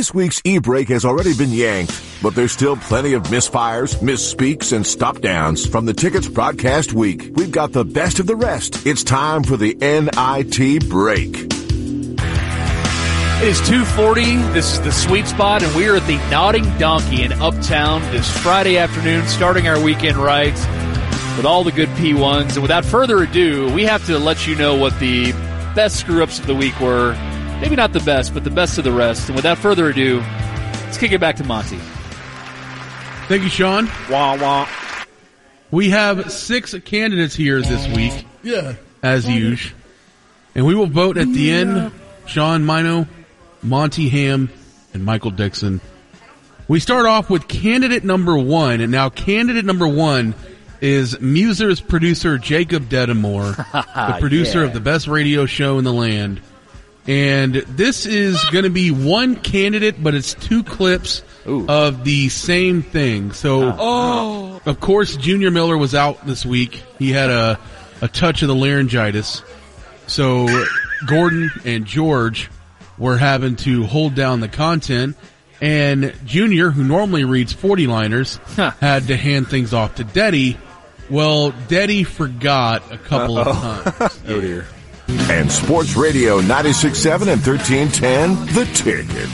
This week's e-break has already been yanked, but there's still plenty of misfires, misspeaks, and stop-downs from the Tickets broadcast week. We've got the best of the rest. It's time for the NIT break. It is 2:40. This is the Sweet Spot, and we are at the Nodding Donkey in Uptown this Friday afternoon, starting our weekend right with all the good P1s. And without further ado, we have to let you know what the best screw-ups of the week were. Maybe not the best, but the best of the rest. And without further ado, let's kick it back to Monty. Thank you, Sean. Wah, wah. We have 6 candidates here this week, as usual. And we will vote at the end. Sean Mino, Monty Ham, and Michael Dixon. We start off with candidate number 1, and now candidate number 1 is Muser's producer Jacob Dedamore, the producer of the best radio show in the land. And this is going to be one candidate, but it's 2 clips of the same thing. So, of course, Junior Miller was out this week. He had a touch of the laryngitis. So Gordon and George were having to hold down the content, and Junior, who normally reads 40-liners, had to hand things off to Deddy. Well, Deddy forgot a couple of times. Oh, dear. And Sports Radio 96.7 and 1310, The Ticket.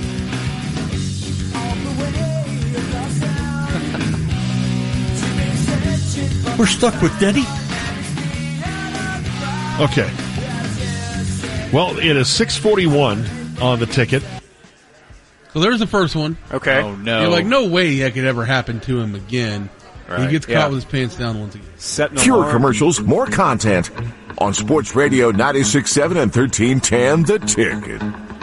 We're stuck with Deddy. Okay. Well, it is 6:41 on The Ticket. So there's the first one. Okay. Oh, no. You're like, no way that could ever happen to him again. Right. He gets caught with his pants down once again. Fewer commercials, more content on Sports Radio 96.7 and 1310, The Ticket.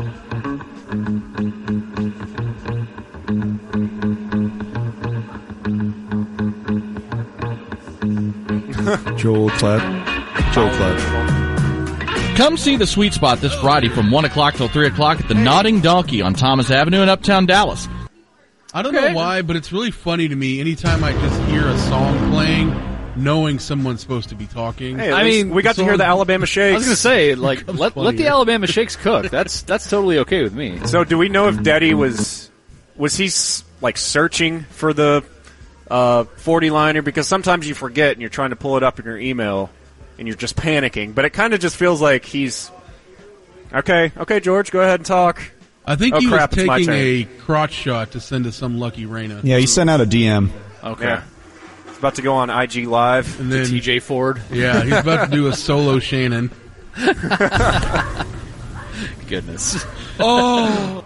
Joel clap. Come see the Sweet Spot this Friday from 1 o'clock till 3 o'clock at the Nodding Donkey on Thomas Avenue in Uptown Dallas. I don't know why, but it's really funny to me anytime I just hear a song playing, knowing someone's supposed to be talking. Hey, I mean, we got to hear the Alabama Shakes. I was going to say, like, let the Alabama Shakes cook. That's totally okay with me. So, do we know if Deddy was he like searching for the 40-liner? Because sometimes you forget and you're trying to pull it up in your email and you're just panicking. But it kind of just feels like he's okay, George, go ahead and talk. I think he was taking a crotch shot to send to some lucky Raina. Yeah, he sent out a DM. Okay. Yeah. He's about to go on IG Live. And then TJ Ford. Yeah, he's about to do a solo Shannon. Goodness. Oh,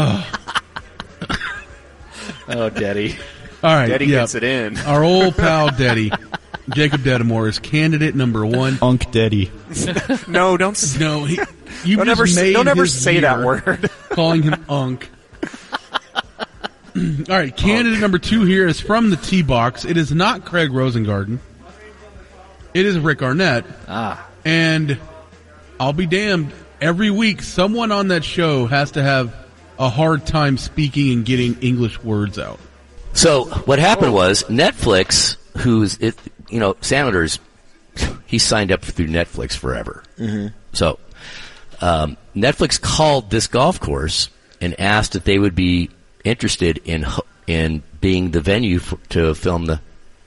Deddy. All right, Deddy gets it in. Our old pal Deddy, Jacob Dedamore, is candidate number 1. Unk Deddy. No, don't. No, Don't ever say that word. Calling him Unk. All right, candidate number 2 here is from the T-Box. It is not Craig Rosengarten. It is Rick Arnett. And I'll be damned, every week someone on that show has to have a hard time speaking and getting English words out. So what happened was Netflix, Sanders, he signed up through Netflix forever. Mm-hmm. So Netflix called this golf course and asked if they would be interested in being the venue to film the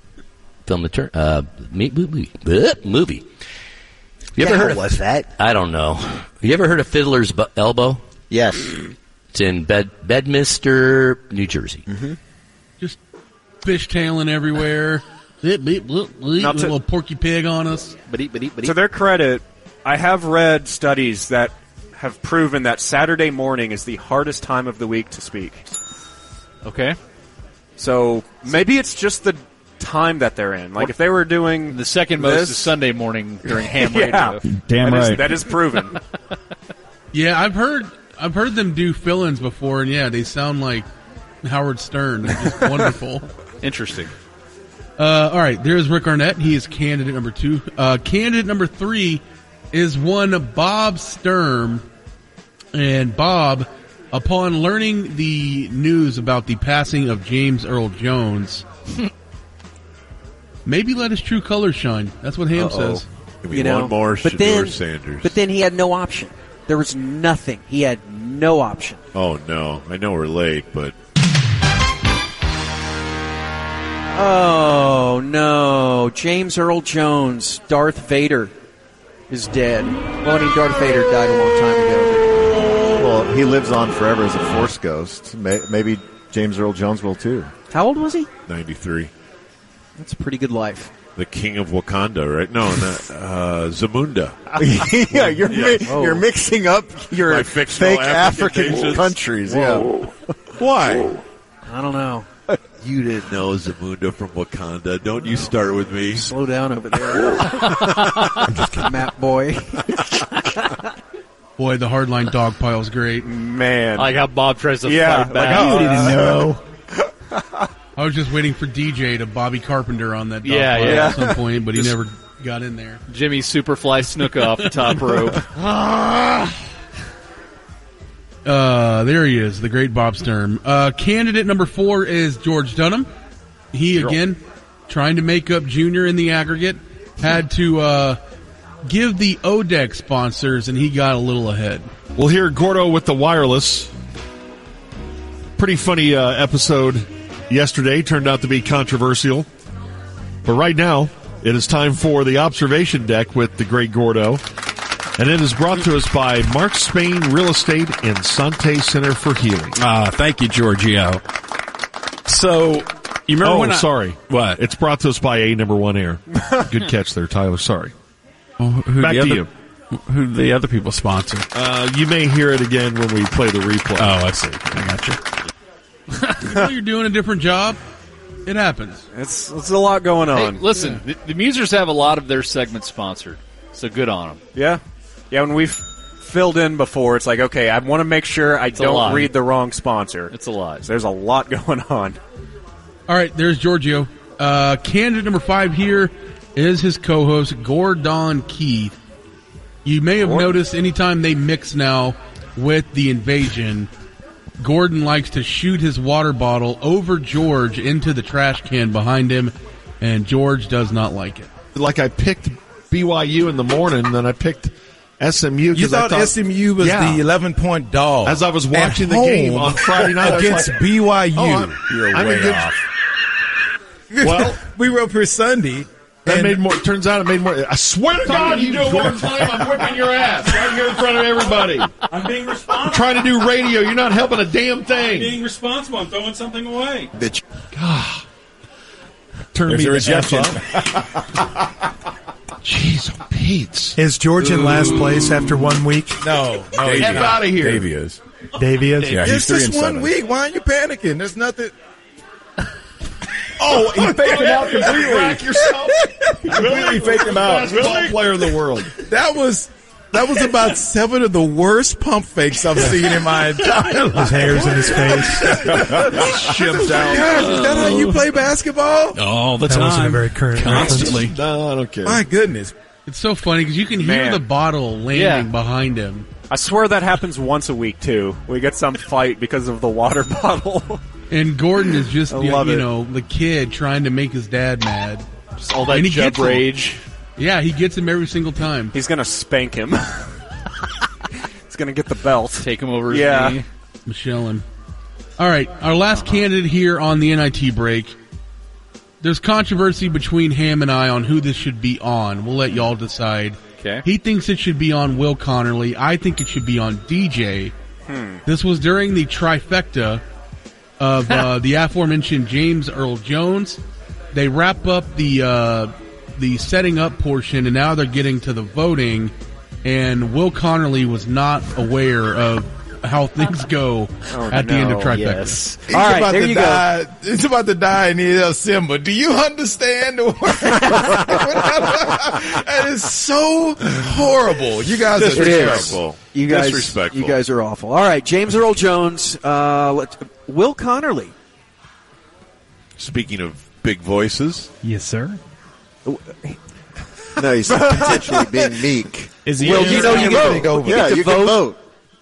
movie. You ever heard of was that? I don't know. You ever heard of Fiddler's Elbow? Yes. It's in Bedminster, New Jersey. Mm-hmm. Just fishtailing everywhere. Little porky pig on us. To their credit, I have read studies that have proven that Saturday morning is the hardest time of the week to speak. Okay. So maybe it's just the time that they're in. Like if they were doing the second most is Sunday morning during ham radio. Damn right. That is proven. Yeah, I've heard them do fill-ins before, and yeah, they sound like Howard Stern. They're just wonderful. Interesting. All right, there's Rick Arnett. He is candidate number 2. Candidate number 3 is one Bob Sturm. And Bob, upon learning the news about the passing of James Earl Jones, maybe let his true colors shine. That's what Ham says. One more George Sanders. But then he had no option. There was nothing. He had no option. Oh, no. I know we're late, but... Oh, no. James Earl Jones, Darth Vader, is dead. Well, I mean, Darth Vader died a long time ago. Well, he lives on forever as a Force ghost. Maybe James Earl Jones will, too. How old was he? 93. That's a pretty good life. The king of Wakanda, right? No, Zamunda. Yeah, you're mixing up your fake African countries. Whoa. Yeah. Why? I don't know. You didn't know Zamunda from Wakanda. Don't you start with me. Slow down over there. I'm just kidding. Map boy. Boy, the hardline dog pile's great. Man. I like how Bob tries to Yeah, fight back. like, You didn't know. I was just waiting for DJ to Bobby Carpenter on that dog Yeah, pile yeah. at some point, but he Just- never got in there. Jimmy Superfly Snuka off the top rope. There he is, the great Bob Sturm. Candidate number 4 is George Dunham. He, again, trying to make up Junior in the aggregate, had to give the ODEC sponsors, and he got a little ahead. We'll hear Gordo with the wireless. Pretty funny episode yesterday. Turned out to be controversial. But right now, it is time for the observation deck with the great Gordo. And it is brought to us by Mark Spain Real Estate and Sante Center for Healing. Thank you, Giorgio. So, you remember sorry. What? It's brought to us by A Number One Air. Good catch there, Tyler. Sorry. Who Back to you. Who the other people sponsor? You may hear it again when we play the replay. Oh, I see. I got you. Well, you're doing a different job. It happens. It's a lot going Hey, on. listen, the Musers have a lot of their segments sponsored, so good on them. Yeah. Yeah, when we've filled in before, it's like, okay, I want to make sure I a don't lot. read the wrong sponsor. It's a lot. So there's a lot going on. All right, there's Giorgio. Candidate number 5 here is his co-host, Gordon Keith. You may have noticed anytime they mix now with the invasion, Gordon likes to shoot his water bottle over George into the trash can behind him, and George does not like it. Like I picked BYU in the morning, then I picked SMU. You thought SMU was the 11-point dog. As I was watching the home game on Friday night against like, BYU. You're I'm way in good- off. Well, we were up here Sunday. that and made more. Turns out it made more. I swear to God, you do it one time, I'm whipping your ass right here in front of everybody. I'm being responsible. I'm trying to do radio. You're not helping a damn thing. Being responsible. I'm throwing something away. Bitch. Turn There's me a the F rejection. up. Jeez, oh, Pete. Is George in last place after 1 week? No, Get out of here. Davey is. Davey is? Yeah, It's he's just 3-7. 1 week. Why aren't you panicking? There's nothing. Oh, he faked him out completely. Rack yourself. Completely faked him out. Basketball player in the world. That was about 7 of the worst pump fakes I've seen in my entire life. His hair's in his face. Shipped out. Gosh, is that how you play basketball? All the That wasn't time. a very current Constantly. No, I don't care. My goodness. It's so funny because you can hear Man. the bottle landing behind him. I swear that happens once a week, too. We get some fight because of the water bottle. And Gordon is just, I love it. the kid trying to make his dad mad. Just all that And he jub gets him. rage. Yeah, he gets him every single time. He's going to spank him. He's going to get the belt. Take him over his Yeah. knee. Michelle him. All right, our last candidate here on the NIT break. There's controversy between Ham and I on who this should be on. We'll let y'all decide. Okay. He thinks it should be on Will Connerly. I think it should be on DJ. This was during the trifecta of the aforementioned James Earl Jones. They wrap up the setting up portion, and now they're getting to the voting. And Will Connerly was not aware of how things go at the end of trifecta. Yes. He's All right, about there to you die. He's about to die in the Simba. Do you understand the word? That is so horrible. You guys are Disrespectful. You guys, Disrespectful. you guys are awful. All right, James Earl Jones, Will Connerly. Speaking of big voices, Yes, sir. No, he's potentially being meek. Is he? Will, you know you Take vote. over. You Yeah, get to you can vote.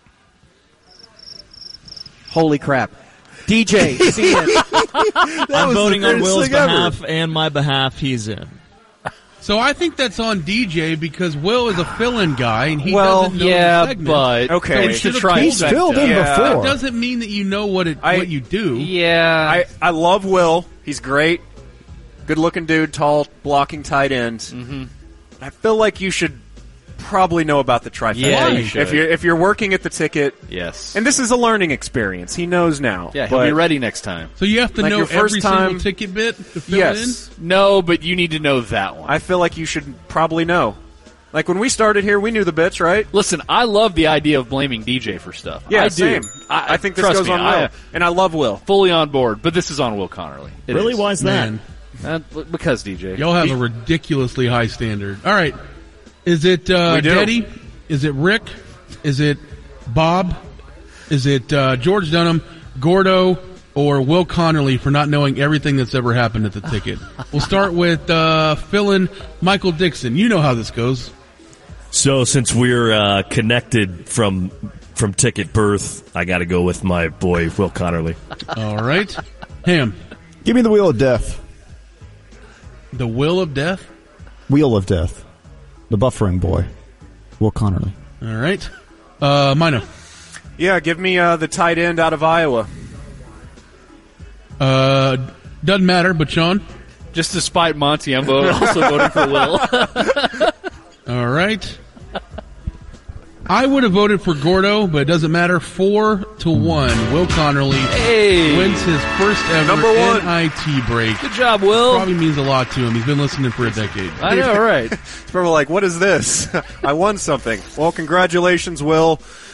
Holy crap. DJ, CN. I'm voting on Will's behalf and my behalf. He's in. So I think that's on DJ because Will is a fill-in guy and he doesn't know the segment. But okay, it's the trifecta. He's filled in before. That doesn't mean that you know what you do. Yeah. I love Will. He's great. Good-looking dude, tall, blocking tight end. Mm-hmm. I feel like you should probably know about the trifecta. Yeah, you should. If you're working at the ticket. Yes. And this is a learning experience. He knows now. Yeah, he'll be ready next time. So you have to Like know your first every time- single ticket bit to fill Yes. No, but you need to know that one. I feel like you should probably know. Like when we started here, we knew the bits, right? Listen, I love the idea of blaming DJ for stuff. Yeah, I same. do. I think this trust goes me, on Will. And I love Will. Fully on board, but this is on Will Connerly. It Really? is. Why is that? Man, Because DJ. y'all have a ridiculously high standard. All right. Is it We do. Daddy? Is it Rick? Is it Bob? Is it George Dunham, Gordo, or Will Connerly for not knowing everything that's ever happened at the ticket? We'll start with fill-in Michael Dixon. You know how this goes. So since we're connected from ticket birth, I got to go with my boy Will Connerly. All right. Ham. Give me the Wheel of Death. The Will of Death? Wheel of Death. The buffering boy. Will Connerly. All right. Mino. Yeah, give me the tight end out of Iowa. Doesn't matter, but Sean? Just to spite Monty, I'm also voting for Will. All right. I would have voted for Gordo, but it doesn't matter. 4-1. Will Connerly wins his first ever Number one. NIT break. Good job, Will. Probably means a lot to him. He's been listening for a decade. I know, right? It's probably like, what is this? I won something. Well, congratulations, Will.